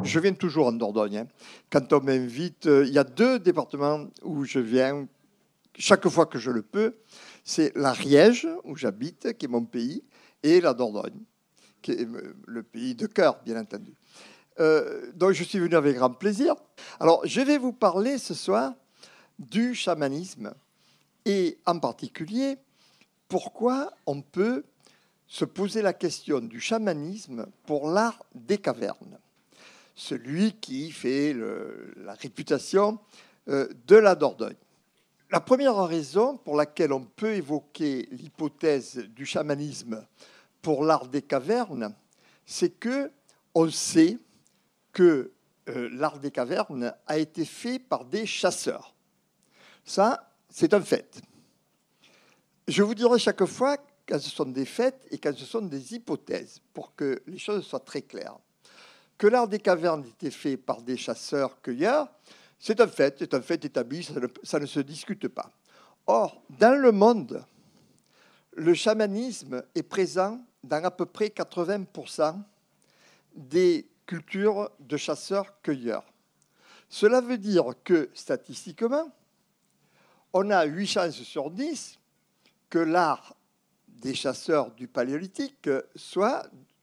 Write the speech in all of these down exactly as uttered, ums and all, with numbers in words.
je viens toujours en Dordogne. Hein. Quand on m'invite, euh, il y a deux départements où je viens chaque fois que je le peux. C'est l'Ariège, où j'habite, qui est mon pays, et la Dordogne, qui est le pays de cœur, bien entendu. Euh, donc, je suis venu avec grand plaisir. Alors, je vais vous parler ce soir du chamanisme et en particulier, pourquoi on peut se poser la question du chamanisme pour l'art des cavernes, celui qui fait le, la réputation euh, de la Dordogne. La première raison pour laquelle on peut évoquer l'hypothèse du chamanisme pour l'art des cavernes, c'est que on sait que euh, l'art des cavernes a été fait par des chasseurs. Ça, c'est un fait. Je vous dirai chaque fois quand ce sont des faits et quand ce sont des hypothèses, pour que les choses soient très claires. Que l'art des cavernes était fait par des chasseurs-cueilleurs, c'est un fait, c'est un fait établi, ça ne, ça ne se discute pas. Or, dans le monde, le chamanisme est présent dans à peu près quatre-vingts pour cent des cultures de chasseurs-cueilleurs. Cela veut dire que, statistiquement, on a huit chances sur dix que l'art des chasseurs du Paléolithique soit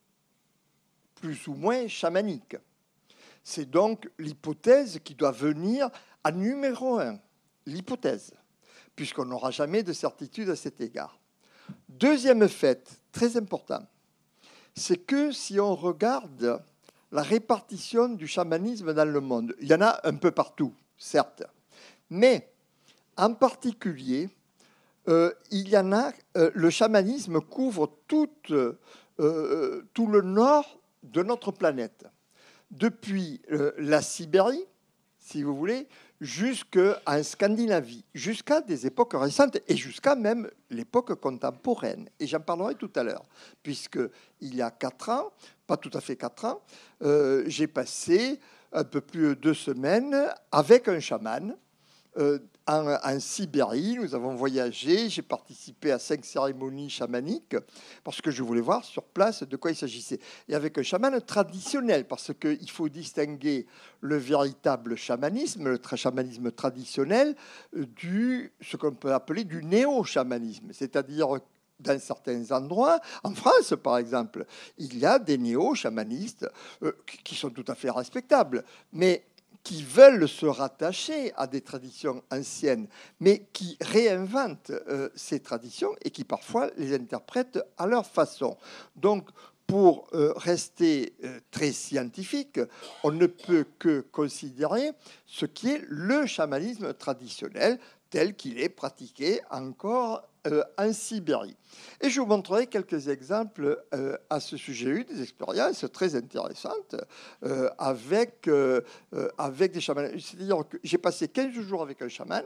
plus ou moins chamanique. C'est donc l'hypothèse qui doit venir à numéro un, l'hypothèse, puisqu'on n'aura jamais de certitude à cet égard. Deuxième fait, très important, c'est que si on regarde la répartition du chamanisme dans le monde, il y en a un peu partout, certes, mais en particulier, euh, il y en a, euh, le chamanisme couvre toute, euh, tout le nord de notre planète. Depuis euh, la Sibérie, si vous voulez, jusqu'en Scandinavie, jusqu'à des époques récentes et jusqu'à même l'époque contemporaine. Et j'en parlerai tout à l'heure, puisqu'il y a quatre ans, pas tout à fait quatre ans, euh, j'ai passé un peu plus de deux semaines avec un chaman euh, en, en Sibérie. Nous avons voyagé, j'ai participé à cinq cérémonies chamaniques parce que je voulais voir sur place de quoi il s'agissait. Et avec un chaman traditionnel, parce qu'il faut distinguer le véritable chamanisme, le chamanisme traditionnel, du ce qu'on peut appeler du néo-chamanisme, c'est-à-dire dans certains endroits, en France par exemple, il y a des néo-chamanistes euh, qui sont tout à fait respectables, mais qui veulent se rattacher à des traditions anciennes, mais qui réinventent euh, ces traditions et qui parfois les interprètent à leur façon. Donc, pour euh, rester euh, très scientifique, on ne peut que considérer ce qui est le chamanisme traditionnel tel qu'il est pratiqué encore euh, en Sibérie. Et je vous montrerai quelques exemples euh, à ce sujet. J'ai eu des expériences très intéressantes euh, avec, euh, avec des chamans. C'est-à-dire que j'ai passé quinze jours avec un chaman.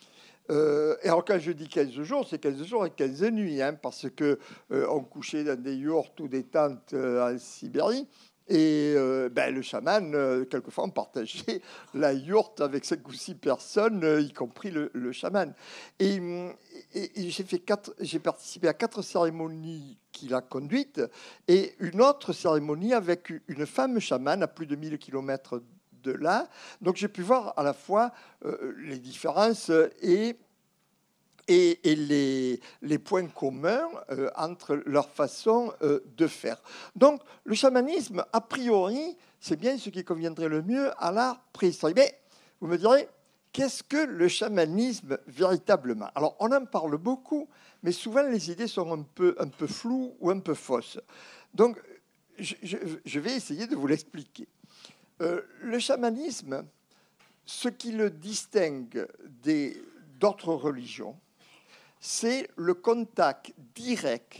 Euh, et alors quand je dis quinze jours, c'est quinze jours et quinze nuits, hein, parce qu'on euh, couchait dans des yurts ou des tentes euh, en Sibérie. Et euh, ben, le chaman, euh, quelquefois, on partageait la yourte avec cinq ou six personnes, euh, y compris le, le chaman. Et, et, et j'ai, fait quatre, j'ai participé à quatre cérémonies qu'il a conduites et une autre cérémonie avec une femme chamane à plus de mille kilomètres de là. Donc j'ai pu voir à la fois euh, les différences et... et, et les, les points communs euh, entre leur façon euh, de faire. Donc, le chamanisme, a priori, c'est bien ce qui conviendrait le mieux à l'art préhistorique. Mais vous me direz, qu'est-ce que le chamanisme véritablement ? Alors, on en parle beaucoup, mais souvent les idées sont un peu, un peu floues ou un peu fausses. Donc, je, je, je vais essayer de vous l'expliquer. Euh, le chamanisme, ce qui le distingue des, d'autres religions, c'est le contact direct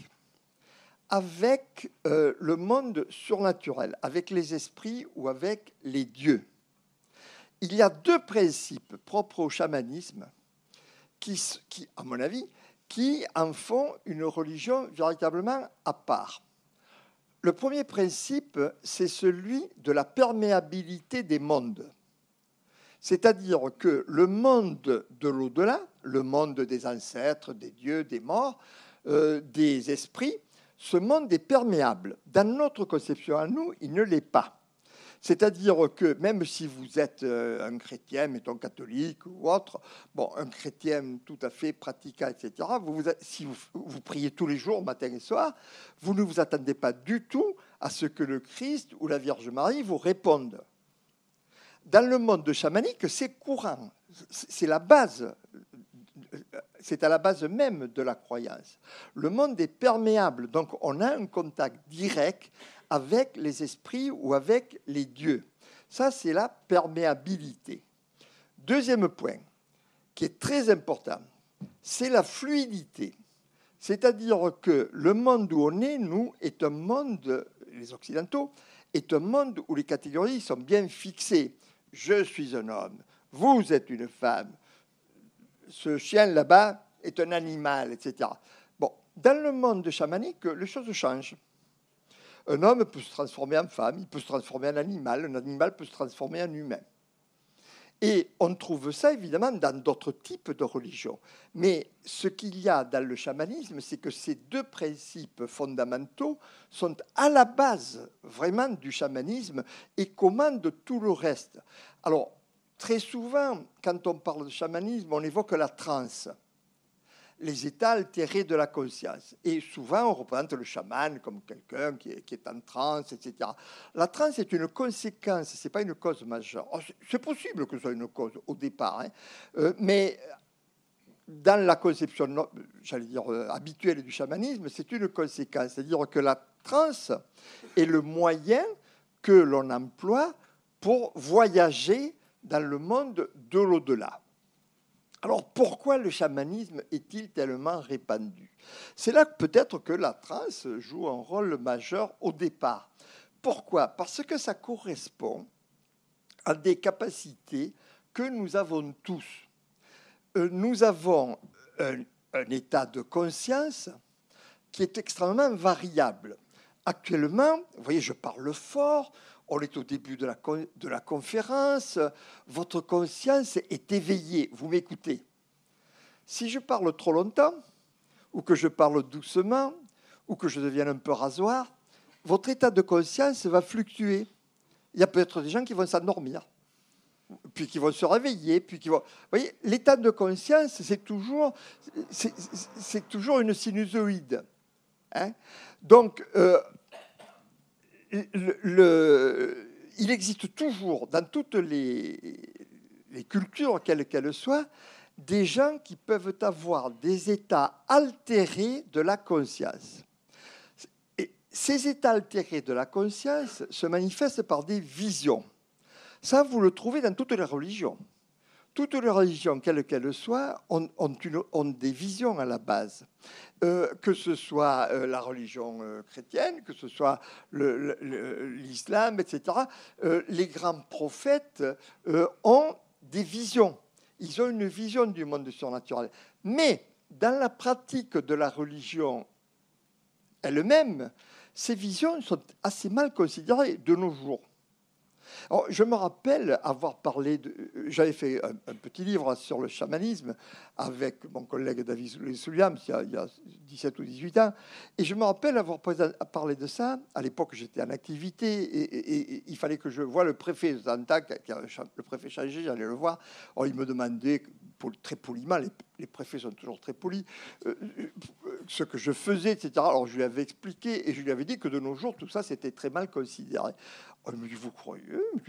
avec euh, le monde surnaturel, avec les esprits ou avec les dieux. Il y a deux principes propres au chamanisme qui, qui, à mon avis, qui en font une religion véritablement à part. Le premier principe, c'est celui de la perméabilité des mondes. C'est-à-dire que le monde de l'au-delà, le monde des ancêtres, des dieux, des morts, euh, des esprits, ce monde est perméable. Dans notre conception à nous, il ne l'est pas. C'est-à-dire que même si vous êtes un chrétien, mettons catholique ou autre, bon, un chrétien tout à fait pratiquant, et cetera, vous, vous, si vous, vous priez tous les jours, matin et soir, vous ne vous attendez pas du tout à ce que le Christ ou la Vierge Marie vous répondent. Dans le monde chamanique, c'est courant, c'est la base, c'est à la base même de la croyance. Le monde est perméable, donc on a un contact direct avec les esprits ou avec les dieux. Ça, c'est la perméabilité. Deuxième point, qui est très important, c'est la fluidité. C'est-à-dire que le monde où on est, nous, est un monde, les Occidentaux, est un monde où les catégories sont bien fixées. Je suis un homme, vous êtes une femme, ce chien là-bas est un animal, et cetera. Bon, dans le monde chamanique, les choses changent. Un homme peut se transformer en femme, il peut se transformer en animal, un animal peut se transformer en humain. Et on trouve ça, évidemment, dans d'autres types de religions. Mais ce qu'il y a dans le chamanisme, c'est que ces deux principes fondamentaux sont à la base, vraiment, du chamanisme et commandent tout le reste. Alors, très souvent, quand on parle de chamanisme, on évoque la transe, les états altérés de la conscience. Et souvent, on représente le chaman comme quelqu'un qui est, qui est en transe, et cetera. La transe est une conséquence, ce n'est pas une cause majeure. C'est possible que ce soit une cause au départ, hein, euh, mais dans la conception, j'allais dire, euh, habituelle du chamanisme, c'est une conséquence. C'est-à-dire que la transe est le moyen que l'on emploie pour voyager dans le monde de l'au-delà. Alors, pourquoi le chamanisme est-il tellement répandu? C'est là peut-être que la transe joue un rôle majeur au départ. Pourquoi? Parce que ça correspond à des capacités que nous avons tous. Nous avons un, un état de conscience qui est extrêmement variable. Actuellement, vous voyez, je parle fort, on est au début de la, de la conférence, votre conscience est éveillée, vous m'écoutez. Si je parle trop longtemps, ou que je parle doucement, ou que je devienne un peu rasoir, votre état de conscience va fluctuer. Il y a peut-être des gens qui vont s'endormir, puis qui vont se réveiller, puis qui vont... Vous voyez, l'état de conscience, c'est toujours, c'est, c'est toujours une sinusoïde. Hein? Donc, euh, Le, le, il existe toujours, dans toutes les, les cultures, quelles qu'elles soient, des gens qui peuvent avoir des états altérés de la conscience. Et ces états altérés de la conscience se manifestent par des visions. Ça, vous le trouvez dans toutes les religions. Toutes les religions, quelles qu'elles soient, ont, ont, une, ont des visions à la base. Euh, que ce soit euh, la religion euh, chrétienne, que ce soit le, le, l'islam, et cetera. Euh, les grands prophètes euh, ont des visions. Ils ont une vision du monde surnaturel. Mais dans la pratique de la religion elle-même, ces visions sont assez mal considérées de nos jours. Alors, je me rappelle avoir parlé, de, j'avais fait un, un petit livre sur le chamanisme avec mon collègue David Williams il y a, il y a dix-sept ou dix-huit ans, et je me rappelle avoir parlé de ça. À l'époque, j'étais en activité et, et, et, et il fallait que je voie le préfet de Zantac, le préfet changé, j'allais le voir. Alors, il me demandait, très poliment, les, les préfets sont toujours très polis, euh, ce que je faisais, et cetera. Alors, je lui avais expliqué et je lui avais dit que de nos jours, tout ça, c'était très mal considéré. Il me dit, vous croyez?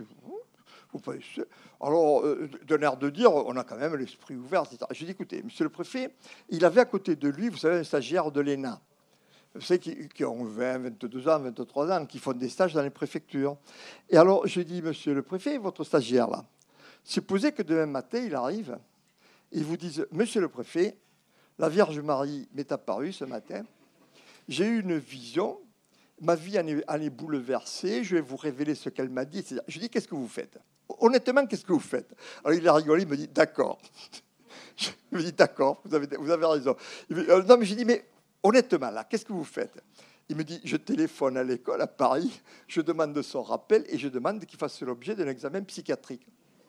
Vous pensez? Alors, euh, d'un air de dire, on a quand même l'esprit ouvert, et cetera. J'ai dit, écoutez, monsieur le préfet, il avait à côté de lui, vous savez, un stagiaire de l'E N A. Vous savez, qui, qui ont vingt, vingt-deux ans, vingt-trois ans, qui font des stages dans les préfectures. Et alors, je dis, monsieur le préfet, votre stagiaire, là, supposez que demain matin, il arrive, et il vous dise, monsieur le préfet, la Vierge Marie m'est apparue ce matin, j'ai eu une vision, ma vie en est, en est bouleversée, je vais vous révéler ce qu'elle m'a dit. Je lui dis, qu'est-ce que vous faites? Honnêtement, qu'est-ce que vous faites? Alors il a rigolé, il me dit, d'accord. Je me dis, d'accord, vous avez, vous avez raison. Il me dit, euh, non, mais j'ai dit, mais honnêtement, là, qu'est-ce que vous faites? Il me dit, je téléphone à l'école à Paris, je demande son rappel et je demande qu'il fasse l'objet d'un examen psychiatrique.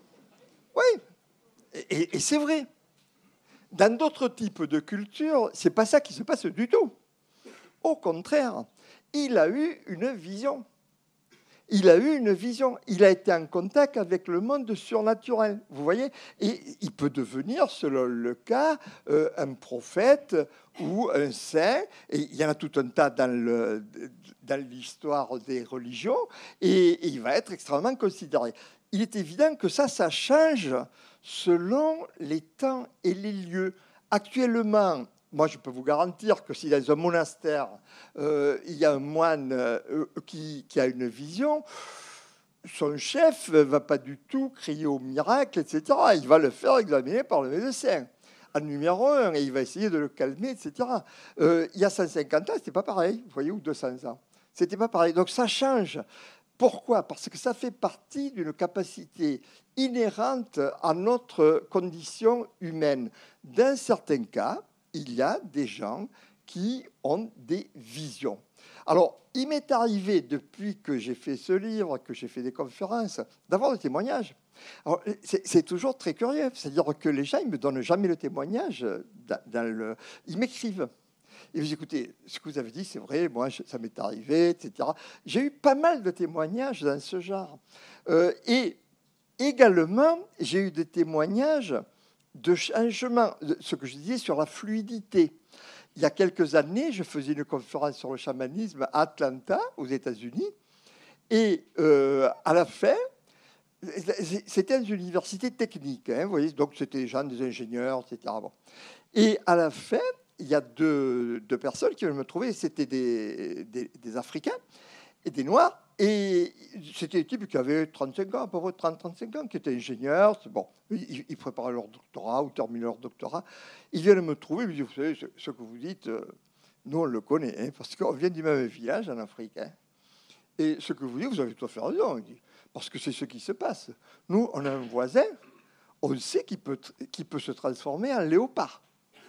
Oui, et, et, et c'est vrai. Dans d'autres types de cultures, c'est pas ça qui se passe du tout. Au contraire, il a eu une vision. Il a eu une vision, il a été en contact avec le monde surnaturel, vous voyez. Et il peut devenir, selon le cas, euh, un prophète ou un saint. Et il y en a tout un tas dans, le, dans l'histoire des religions. Et, et il va être extrêmement considéré. Il est évident que ça, ça change selon les temps et les lieux. Actuellement, moi, je peux vous garantir que si dans un monastère, euh, il y a un moine euh, qui, qui a une vision, son chef ne va pas du tout crier au miracle, et cetera. Il va le faire examiner par le médecin, en numéro un, et il va essayer de le calmer, et cetera. Euh, il y a cent cinquante ans, ce n'était pas pareil, vous voyez, ou deux cents ans. Ce n'était pas pareil. Donc ça change. Pourquoi ? Parce que ça fait partie d'une capacité inhérente à notre condition humaine. Dans certains cas, il y a des gens qui ont des visions. Alors, il m'est arrivé, depuis que j'ai fait ce livre, que j'ai fait des conférences, d'avoir des témoignages. Alors, c'est, c'est toujours très curieux. C'est-à-dire que les gens, ils ne me donnent jamais le témoignage. Dans, dans le... Ils m'écrivent. Ils me disent, écoutez, ce que vous avez dit, c'est vrai, moi, ça m'est arrivé, et cetera. J'ai eu pas mal de témoignages dans ce genre. Euh, et également, j'ai eu des témoignages de changement, ce que je disais sur la fluidité. Il y a quelques années, je faisais une conférence sur le chamanisme à Atlanta, aux États-Unis, et euh, à la fin, c'était une université technique, hein, vous voyez, donc c'était des gens, des ingénieurs, et cetera. Bon. Et à la fin, il y a deux, deux personnes qui venaient me trouver, c'était des, des, des Africains et des Noirs, et c'était des types qui avaient trente-cinq ans, à peu près trente à trente-cinq ans, qui étaient ingénieurs. Bon, ils, ils préparaient leur doctorat ou terminaient leur doctorat. Ils viennent me trouver, ils me disent, vous savez, ce, ce que vous dites, euh, nous, on le connaît, hein, parce qu'on vient du même village en Afrique. Hein. Et ce que vous dites, vous avez tout à fait raison, il dit, parce que c'est ce qui se passe. Nous, on a un voisin, on sait qu'il peut, qu'il peut se transformer en léopard,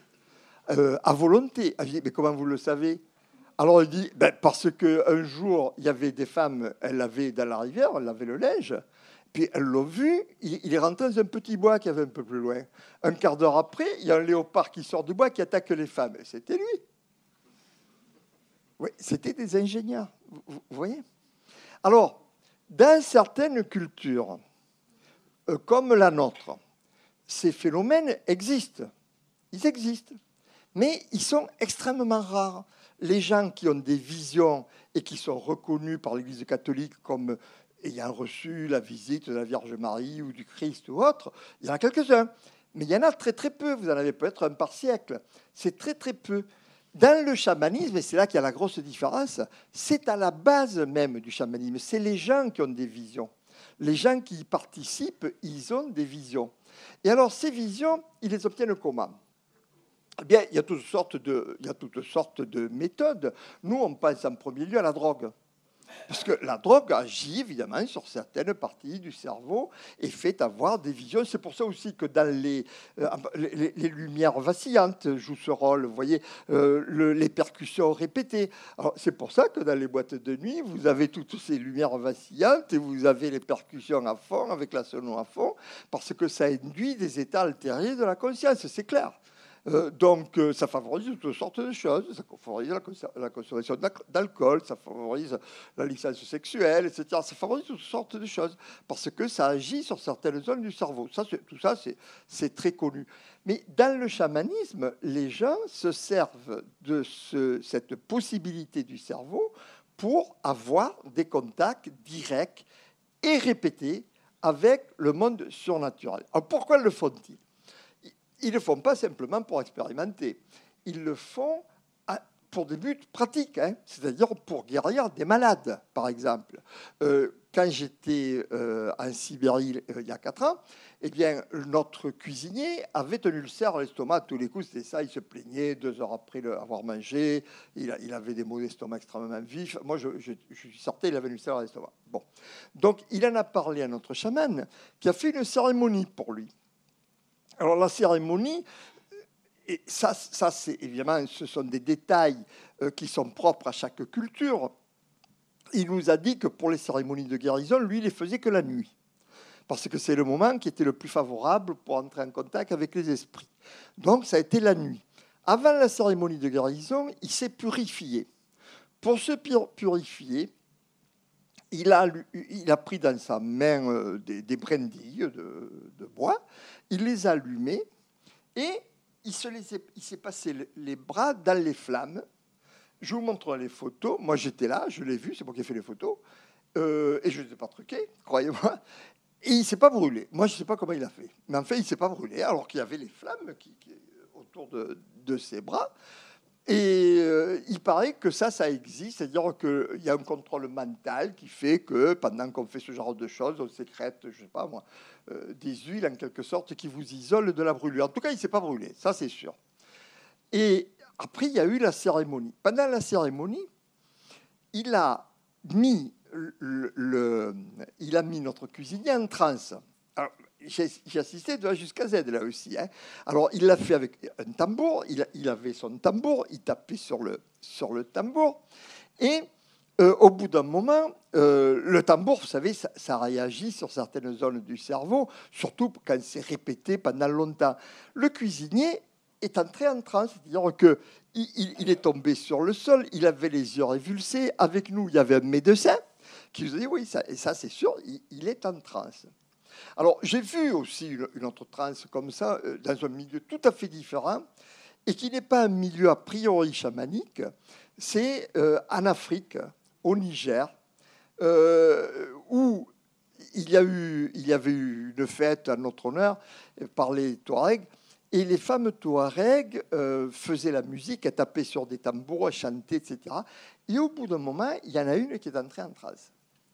euh, à volonté. Je dis, mais comment vous le savez ? Alors, il dit, ben, parce qu'un jour, il y avait des femmes, elles l'avaient dans la rivière, elles lavaient le linge, puis elles l'ont vu, il, il est rentré dans un petit bois qui avait un peu plus loin. Un quart d'heure après, il y a un léopard qui sort du bois qui attaque les femmes. Et c'était lui. Oui, c'était des ingénieurs, vous, vous voyez. Alors, dans certaines cultures, euh, comme la nôtre, ces phénomènes existent. Ils existent. Mais ils sont extrêmement rares. Les gens qui ont des visions et qui sont reconnus par l'Église catholique comme ayant reçu la visite de la Vierge Marie ou du Christ ou autre, il y en a quelques-uns. Mais il y en a très très peu. Vous en avez peut-être un par siècle. C'est très très peu. Dans le chamanisme, et c'est là qu'il y a la grosse différence, c'est à la base même du chamanisme. C'est les gens qui ont des visions. Les gens qui y participent, ils ont des visions. Et alors ces visions, ils les obtiennent comment ? Eh bien, il y a toutes sortes de, il y a toutes sortes de méthodes. Nous, on pense en premier lieu à la drogue. Parce que la drogue agit évidemment sur certaines parties du cerveau et fait avoir des visions. C'est pour ça aussi que dans les, euh, les, les lumières vacillantes jouent ce rôle. Vous voyez, euh, le, les percussions répétées. Alors, c'est pour ça que dans les boîtes de nuit, vous avez toutes ces lumières vacillantes et vous avez les percussions à fond, avec la sono à fond, parce que ça induit des états altérés de la conscience, c'est clair. Euh, donc, euh, ça favorise toutes sortes de choses. Ça favorise la, cons- la consommation d'alcool, ça favorise la licence sexuelle, et cetera. Ça favorise toutes sortes de choses parce que ça agit sur certaines zones du cerveau. Ça, c'est, tout ça, c'est, c'est très connu. Mais dans le chamanisme, les gens se servent de ce, cette possibilité du cerveau pour avoir des contacts directs et répétés avec le monde surnaturel. Alors, pourquoi le font-ils ? Ils ne le font pas simplement pour expérimenter. Ils le font pour des buts pratiques, hein, c'est-à-dire pour guérir des malades, par exemple. Euh, quand j'étais euh, en Sibérie euh, il y a quatre ans, eh bien, notre cuisinier avait un ulcère à l'estomac à tous les coups. C'était ça, il se plaignait deux heures après avoir mangé. Il, a, il avait des maux d'estomac extrêmement vifs. Moi, je, je, je suis sorti, il avait un ulcère à l'estomac. Bon. Donc, il en a parlé à notre chaman qui a fait une cérémonie pour lui. Alors la cérémonie, et ça, ça c'est évidemment, ce sont des détails euh, qui sont propres à chaque culture. Il nous a dit que pour les cérémonies de guérison, lui, il les faisait que la nuit, parce que c'est le moment qui était le plus favorable pour entrer en contact avec les esprits. Donc ça a été la nuit. Avant la cérémonie de guérison, il s'est purifié. Pour se purifier, il a, il a pris dans sa main euh, des, des brindilles de, de bois, il les a allumées et il, se les est, il s'est passé les bras dans les flammes. Je vous montre les photos. Moi, j'étais là, je l'ai vu, c'est moi qui ai fait les photos. Euh, et je ne les ai pas truquées, croyez-moi. Et il ne s'est pas brûlé. Moi, je ne sais pas comment il a fait. Mais en fait, il ne s'est pas brûlé, alors qu'il y avait les flammes qui, qui, autour de, de ses bras. Et euh, il paraît que ça, ça existe. C'est-à-dire qu'il y a un contrôle mental qui fait que pendant qu'on fait ce genre de choses, on sécrète, je ne sais pas moi, euh, des huiles en quelque sorte qui vous isolent de la brûlure. En tout cas, il ne s'est pas brûlé, ça c'est sûr. Et après, il y a eu la cérémonie. Pendant la cérémonie, il a mis... Le, le, il a mis notre cuisinier en transe. Alors, j'ai, j'ai assisté de A jusqu'à Z là aussi. Hein. Alors, il l'a fait avec un tambour. Il, il avait son tambour. Il tapait sur le, sur le tambour. Et euh, au bout d'un moment, euh, le tambour, vous savez, ça, ça réagit sur certaines zones du cerveau, surtout quand c'est répété pendant longtemps. Le cuisinier est entré en transe, c'est-à-dire que il, il, il est tombé sur le sol. Il avait les yeux révulsés. Avec nous, il y avait un médecin qui nous a dit, oui, ça, et ça c'est sûr, il, il est en transe. Alors, j'ai vu aussi une, une autre transe comme ça, euh, dans un milieu tout à fait différent, et qui n'est pas un milieu a priori chamanique, c'est euh, en Afrique, au Niger, euh, où il y, a eu, il y avait eu une fête à notre honneur par les Touaregs, et les femmes Touaregs euh, faisaient la musique, elles tapaient sur des tambours, elles chantaient, et cetera. Et au bout d'un moment, il y en a une qui est entrée en transe.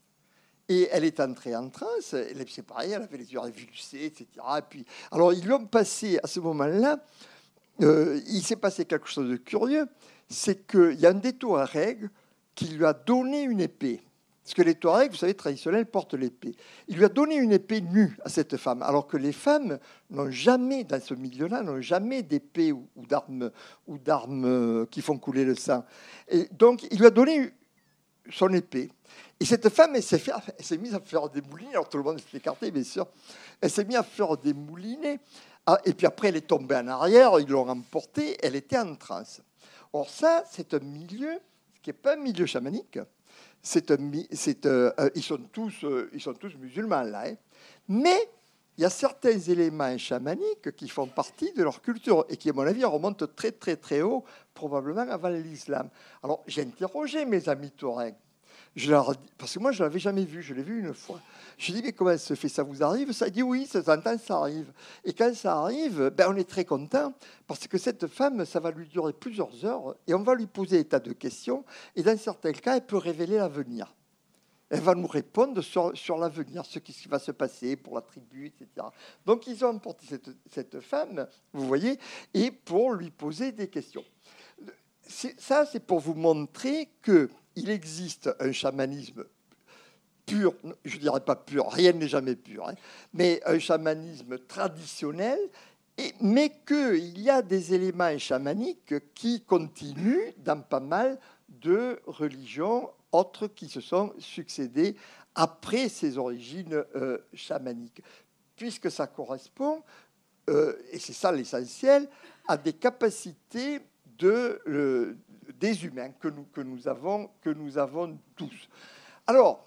Et elle est entrée en transe, c'est pareil, elle avait les yeux révulsés, et cetera. Et puis, alors, ils lui ont passé, à ce moment-là, euh, il s'est passé quelque chose de curieux, c'est qu'il y a un des Touaregs qui lui a donné une épée. Parce que les Touaregs, vous savez, traditionnels, portent l'épée. Il lui a donné une épée nue à cette femme, alors que les femmes n'ont jamais, dans ce milieu-là, n'ont jamais d'épée ou, ou d'armes, ou d'armes qui font couler le sang. Et donc, il lui a donné son épée. Et cette femme, elle s'est, fait, elle s'est mise à faire des moulinets. Alors tout le monde s'est écarté, bien sûr. Elle s'est mise à faire des moulinets. Et puis après, elle est tombée en arrière. Ils l'ont emportée. Elle était en transe. Or ça, c'est un milieu qui n'est pas un milieu chamanique. C'est un, c'est, euh, ils, sont tous, euh, ils sont tous musulmans, là. Hein. Mais il y a certains éléments chamaniques qui font partie de leur culture et qui, à mon avis, remontent très, très, très haut, probablement avant l'islam. Alors, j'ai interrogé mes amis Touaregs. Je leur dis, parce que moi, je ne l'avais jamais vu, je l'ai vu une fois. Je dis, mais comment ça se fait? Ça vous arrive? Ça dit, oui, ça s'entend, ça arrive. Et quand ça arrive, ben, on est très content, parce que cette femme, ça va lui durer plusieurs heures, et on va lui poser des tas de questions, et dans certains cas, elle peut révéler l'avenir. Elle va nous répondre sur, sur l'avenir, ce qui va se passer pour la tribu, et cetera. Donc, ils ont emporté cette, cette femme, vous voyez, et pour lui poser des questions. C'est, ça, c'est pour vous montrer qu'il existe un chamanisme pur, je ne dirais pas pur, rien n'est jamais pur, hein, mais un chamanisme traditionnel, et, mais qu'il y a des éléments chamaniques qui continuent dans pas mal de religions autres qui se sont succédées après ces origines euh, chamaniques, puisque ça correspond, euh, et c'est ça l'essentiel, à des capacités de, euh, des humains que nous, que, nous avons, que nous avons tous. Alors,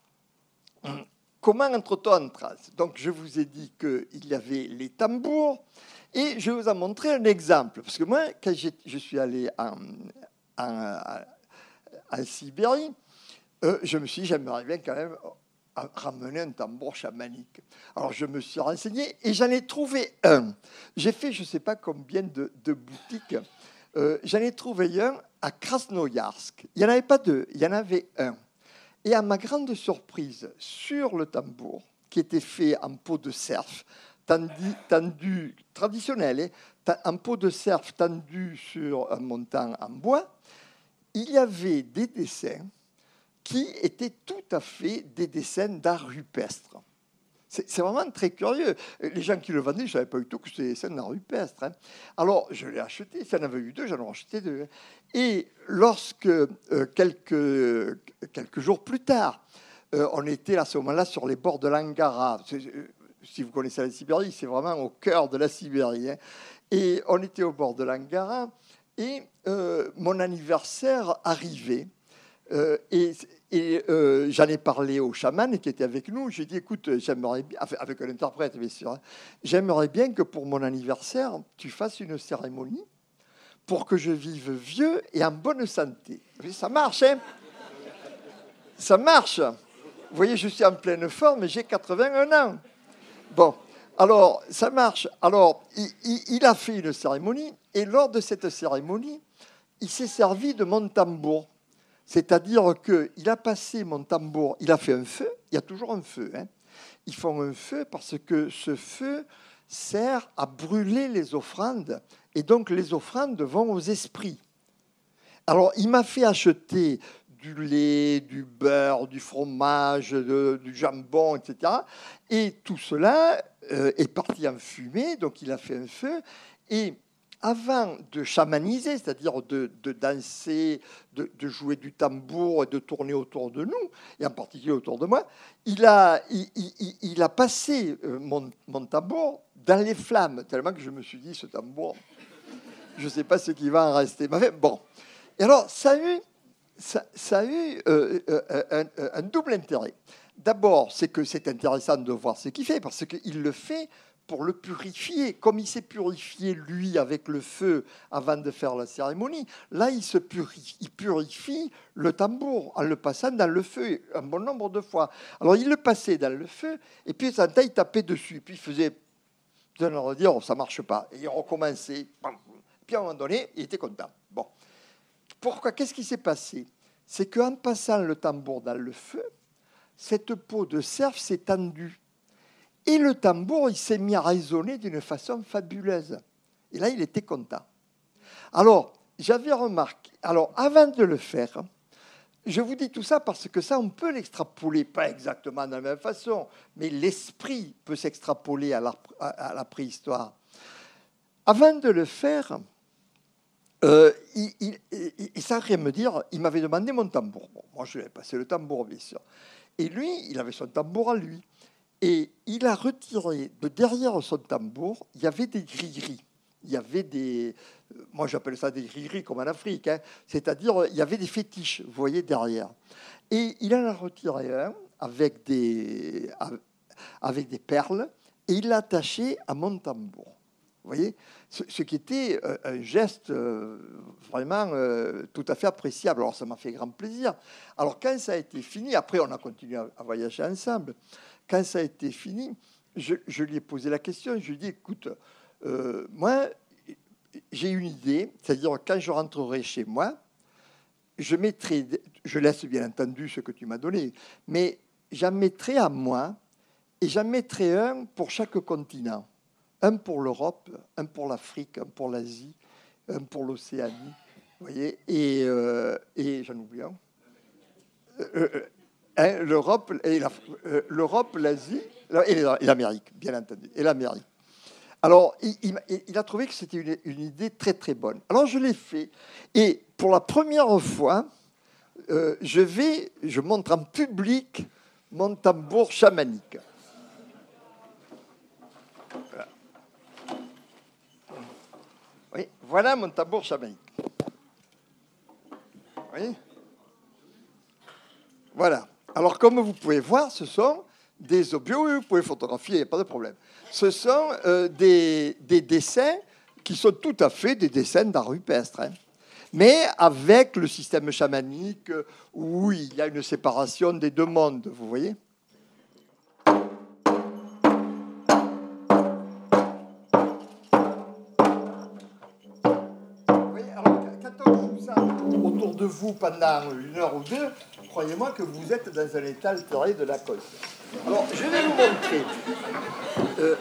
comment entre-t-on en transe? Donc, je vous ai dit qu'il y avait les tambours, et je vais vous en montrer un exemple. Parce que moi, quand je suis allé en, en, en Sibérie, euh, je me suis dit, j'aimerais bien quand même ramener un tambour chamanique. Alors, je me suis renseigné, et j'en ai trouvé un. J'ai fait, je ne sais pas combien de, de boutiques. Euh, j'en ai trouvé un à Krasnoïarsk. Il n'y en avait pas deux, il y en avait un. Et à ma grande surprise, sur le tambour, qui était fait en peau de cerf, tendu, tendu traditionnel, hein, en peau de cerf tendu sur un montant en bois, il y avait des dessins qui étaient tout à fait des dessins d'art rupestre. C'est, c'est vraiment très curieux. Les gens qui le vendaient, je ne savais pas du tout que c'était des dessins d'art rupestre. Hein. Alors, je l'ai acheté. Si j'en avais eu deux, j'en aurais acheté deux. Et lorsque, euh, quelques, quelques jours plus tard, euh, on était à ce moment-là sur les bords de l'Angara. C'est, si vous connaissez la Sibérie, c'est vraiment au cœur de la Sibérie. Hein. Et on était au bord de l'Angara. Et euh, mon anniversaire arrivait. Euh, et Et euh, j'en ai parlé au chaman qui était avec nous. J'ai dit, écoute, j'aimerais bien, avec un interprète, bien sûr, hein, j'aimerais bien que pour mon anniversaire, tu fasses une cérémonie pour que je vive vieux et en bonne santé. Ça marche, hein? Ça marche. Vous voyez, je suis en pleine forme et j'ai quatre-vingt-un ans. Bon, alors, ça marche. Alors, il, il, il a fait une cérémonie et lors de cette cérémonie, il s'est servi de mon tambour. C'est-à-dire qu'il a passé mon tambour, il a fait un feu, il y a toujours un feu. Hein. Ils font un feu parce que ce feu sert à brûler les offrandes. Et donc, les offrandes vont aux esprits. Alors, il m'a fait acheter du lait, du beurre, du fromage, de, du jambon, et cetera. Et tout cela euh, est parti en fumée, donc il a fait un feu. Et avant de chamaniser, c'est-à-dire de, de danser, de, de jouer du tambour et de tourner autour de nous, et en particulier autour de moi, il a, il, il, il a passé mon, mon tambour dans les flammes, tellement que je me suis dit, ce tambour, je ne sais pas ce qui va en rester. Mais bon. Et alors, ça a eu, ça, ça a eu euh, un, un double intérêt. D'abord, c'est que c'est intéressant de voir ce qu'il fait, parce qu'il le fait pour le purifier. Comme il s'est purifié, lui, avec le feu, avant de faire la cérémonie, là, il, se purifie, il purifie le tambour en le passant dans le feu un bon nombre de fois. Alors, il le passait dans le feu, et puis, ça, il tapait dessus, puis il faisait... Je leur dire, oh, ça ne marche pas. Et il recommençait. Puis, à un moment donné, il était content. Bon. Pourquoi? Qu'est-ce qui s'est passé? C'est qu'en passant le tambour dans le feu, cette peau de cerf s'est tendue. Et le tambour, il s'est mis à résonner d'une façon fabuleuse. Et là, il était content. Alors, j'avais remarqué... Alors, avant de le faire, je vous dis tout ça parce que ça, on peut l'extrapoler, pas exactement de la même façon, mais l'esprit peut s'extrapoler à la, à la préhistoire. Avant de le faire... Euh, il, il, il, il, sans rien me dire, il m'avait demandé mon tambour. Bon, moi, je lui ai passé le tambour, bien sûr. Et lui, il avait son tambour à lui. Et il a retiré de derrière son tambour, il y avait des gris-gris. Il y avait des... Moi, j'appelle ça des gris-gris, comme en Afrique. Hein. C'est-à-dire, il y avait des fétiches, vous voyez, derrière. Et il en a retiré un avec des, avec des perles, et il l'a attaché à mon tambour. Vous voyez, ce, ce qui était euh, un geste euh, vraiment euh, tout à fait appréciable. Alors, ça m'a fait grand plaisir. Alors, quand ça a été fini, après, on a continué à, à voyager ensemble. Quand ça a été fini, je, je lui ai posé la question. Je lui ai dit, écoute, euh, moi, j'ai une idée. C'est-à-dire, quand je rentrerai chez moi, je mettrai, je laisse bien entendu ce que tu m'as donné, mais j'en mettrai à moi et j'en mettrai un pour chaque continent. Un pour l'Europe, un pour l'Afrique, un pour l'Asie, un pour l'Océanie, vous voyez, et, euh, et j'en oublie un. Euh, euh, hein, L'Europe, et la, euh, l'Europe, l'Asie et l'Amérique, bien entendu, et l'Amérique. Alors, il, il, il a trouvé que c'était une, une idée très, très bonne. Alors, je l'ai fait, et pour la première fois, euh, je vais, je montre en public mon tambour chamanique. Voilà. Oui, voilà mon tambour chamanique. Oui. Voilà. Alors, comme vous pouvez voir, ce sont des objets, oui, vous pouvez photographier, il n'y a pas de problème. Ce sont euh, des, des dessins qui sont tout à fait des dessins d'art rupestre, hein, mais avec le système chamanique où il y a une séparation des deux mondes, vous voyez. Autour de vous pendant une heure ou deux, croyez-moi que vous êtes dans un état altéré de la cause. Alors, je vais vous montrer. Euh,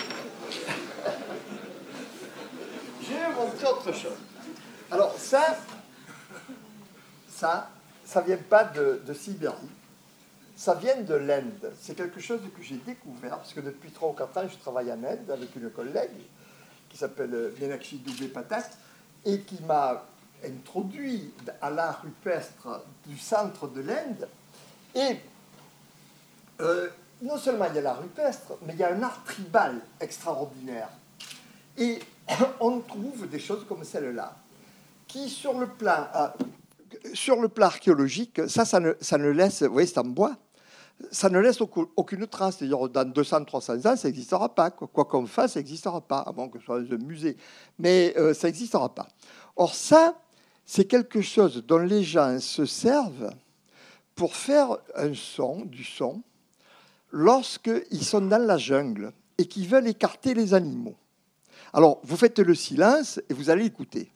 je vais vous montrer autre chose. Alors, ça, ça, ça ne vient pas de, de Sibérie. Ça vient de l'Inde. C'est quelque chose que j'ai découvert, parce que depuis trois ou quatre ans, je travaille en Inde avec une collègue qui s'appelle Meenakshi Dubey Patak et qui m'a introduit à l'art rupestre du centre de l'Inde. Et euh, non seulement il y a l'art rupestre, mais il y a un art tribal extraordinaire. Et on trouve des choses comme celle-là, qui sur le plan... Ah, sur le plan archéologique, ça, ça ne, ça ne laisse, vous voyez, c'est en bois, ça ne laisse aucune trace. C'est-à-dire, dans deux cents, trois cents ans, ça n'existera pas. Quoi qu'on fasse, ça n'existera pas, à moins que ce soit dans un musée. Mais euh, ça n'existera pas. Or, ça, c'est quelque chose dont les gens se servent pour faire un son, du son, lorsqu'ils sont dans la jungle et qu'ils veulent écarter les animaux. Alors, vous faites le silence et vous allez écouter.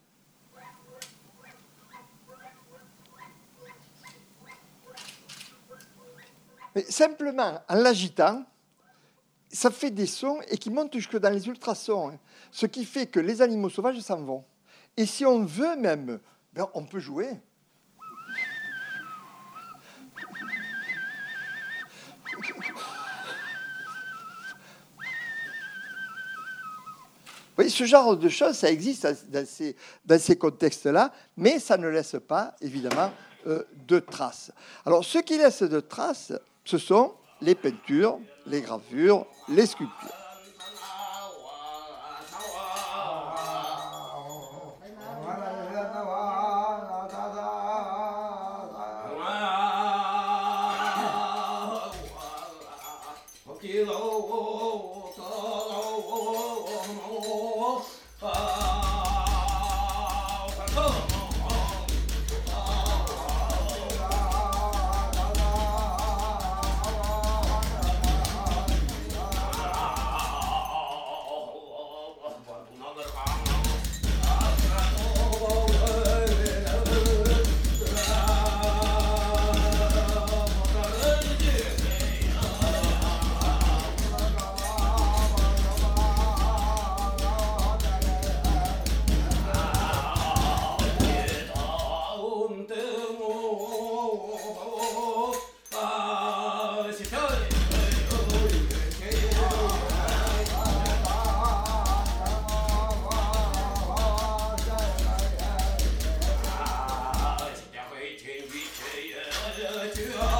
Mais simplement, en l'agitant, ça fait des sons et qui montent jusque dans les ultrasons. Hein, ce qui fait que les animaux sauvages s'en vont. Et si on veut même, ben on peut jouer. Oui, ce genre de choses, ça existe dans ces, dans ces contextes-là, mais ça ne laisse pas, évidemment, euh, de traces. Alors, ce qui laisse de traces, ce sont les peintures, les gravures, les sculptures. Yeah.